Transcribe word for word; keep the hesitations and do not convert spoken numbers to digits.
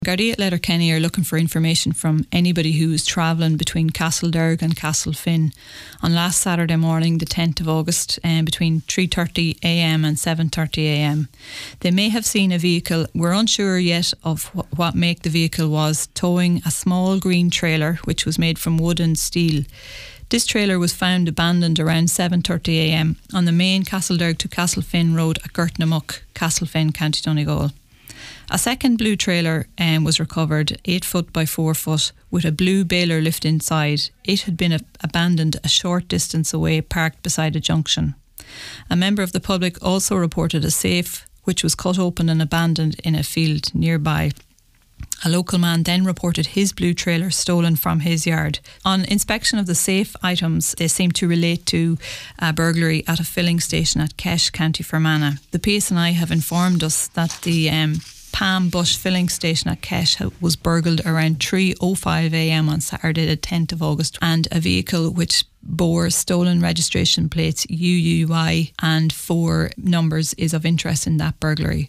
Gardaí at Letterkenny are looking for information from anybody who is travelling between Castlederg and Castlefin on last Saturday morning, the tenth of August, um, between three thirty a m and seven thirty a m. They may have seen a vehicle, we're unsure yet of wh- what make the vehicle was, towing a small green trailer which was made from wood and steel. This trailer was found abandoned around seven thirty a m on the main Castlederg to Castlefin road at Gurtnamuck, Castlefin, County Donegal. A second blue trailer um, was recovered, eight foot by four foot, with a blue baler lift inside. It had been a- abandoned a short distance away, parked beside a junction. A member of the public also reported a safe which was cut open and abandoned in a field nearby. A local man then reported his blue trailer stolen from his yard. On inspection of the safe items, they seem to relate to a burglary at a filling station at Kesh, County Fermanagh. The P S N I have informed us that the um, Palm Bush filling station at Kesh was burgled around three oh five a m on Saturday the tenth of August, and a vehicle which bore stolen registration plates U U Y and four numbers is of interest in that burglary.